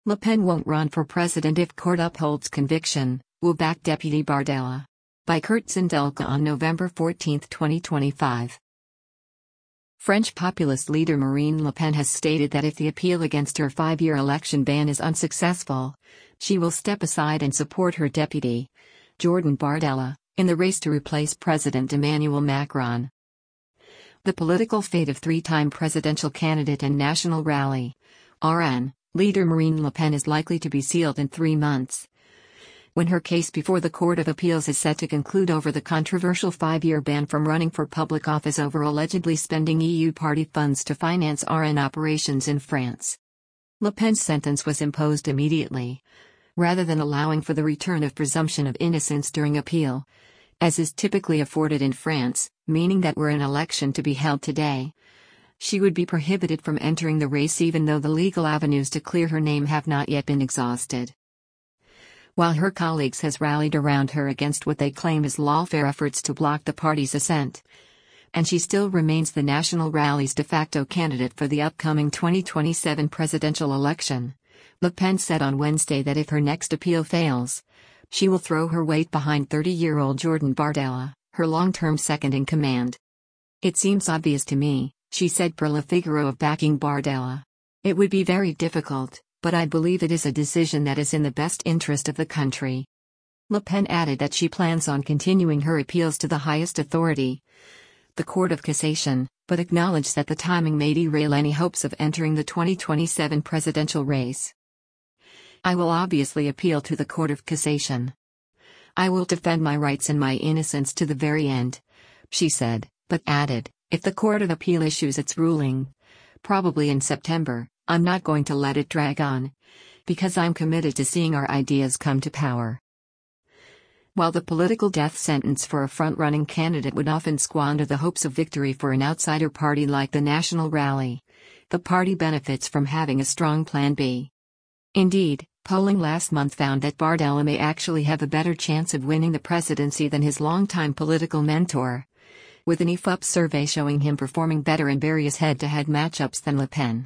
Le Pen won't run for president if court upholds conviction, will back Deputy Bardella. By Kurt Sindelka on November 14, 2025. French populist leader Marine Le Pen has stated that if the appeal against her 5-year election ban is unsuccessful, she will step aside and support her deputy, Jordan Bardella, in the race to replace President Emmanuel Macron. The political fate of three-time presidential candidate and National Rally (RN) leader Marine Le Pen is likely to be sealed in 3 months, when her case before the Court of Appeals is set to conclude over the controversial 5-year ban from running for public office over allegedly spending EU party funds to finance RN operations in France. Le Pen's sentence was imposed immediately, rather than allowing for the return of presumption of innocence during appeal, as is typically afforded in France, meaning that were an election to be held today, she would be prohibited from entering the race even though the legal avenues to clear her name have not yet been exhausted. While her colleagues has rallied around her against what they claim is lawfare efforts to block the party's ascent, and she still remains the National Rally's de facto candidate for the upcoming 2027 presidential election, Le Pen said on Wednesday that if her next appeal fails, she will throw her weight behind 30-year-old Jordan Bardella, her long-term second-in-command. "It seems obvious to me," she said per Le Figaro, of backing Bardella. "It would be very difficult, but I believe it is a decision that is in the best interest of the country." Le Pen added that she plans on continuing her appeals to the highest authority, the Court of Cassation, but acknowledged that the timing may derail any hopes of entering the 2027 presidential race. "I will obviously appeal to the Court of Cassation. I will defend my rights and my innocence to the very end," she said, but added, "If the Court of Appeal issues its ruling, probably in September, I'm not going to let it drag on, because I'm committed to seeing our ideas come to power." While the political death sentence for a front-running candidate would often squander the hopes of victory for an outsider party like the National Rally, the party benefits from having a strong Plan B. Indeed, polling last month found that Bardella may actually have a better chance of winning the presidency than his longtime political mentor, with an IFOP survey showing him performing better in various head-to-head matchups than Le Pen.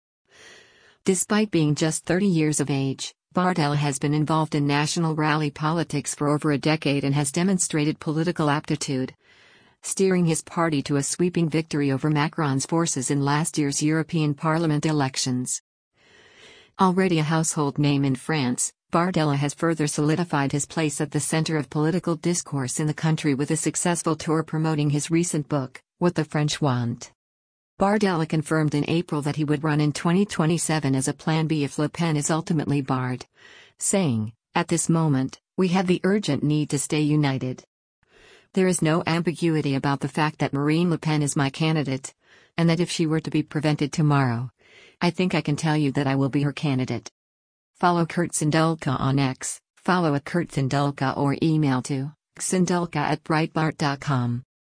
Despite being just 30 years of age, Bardella has been involved in National Rally politics for over a decade and has demonstrated political aptitude, steering his party to a sweeping victory over Macron's forces in last year's European Parliament elections. Already a household name in France, Bardella has further solidified his place at the center of political discourse in the country with a successful tour promoting his recent book, What the French Want. Bardella confirmed in April that he would run in 2027 as a Plan B if Le Pen is ultimately barred, saying, "At this moment, we have the urgent need to stay united. There is no ambiguity about the fact that Marine Le Pen is my candidate, and that if she were to be prevented tomorrow, I think I can tell you that I will be her candidate." Follow Kurt Sindelka on X, follow @KurtSindelka or email to sindelka@breitbart.com.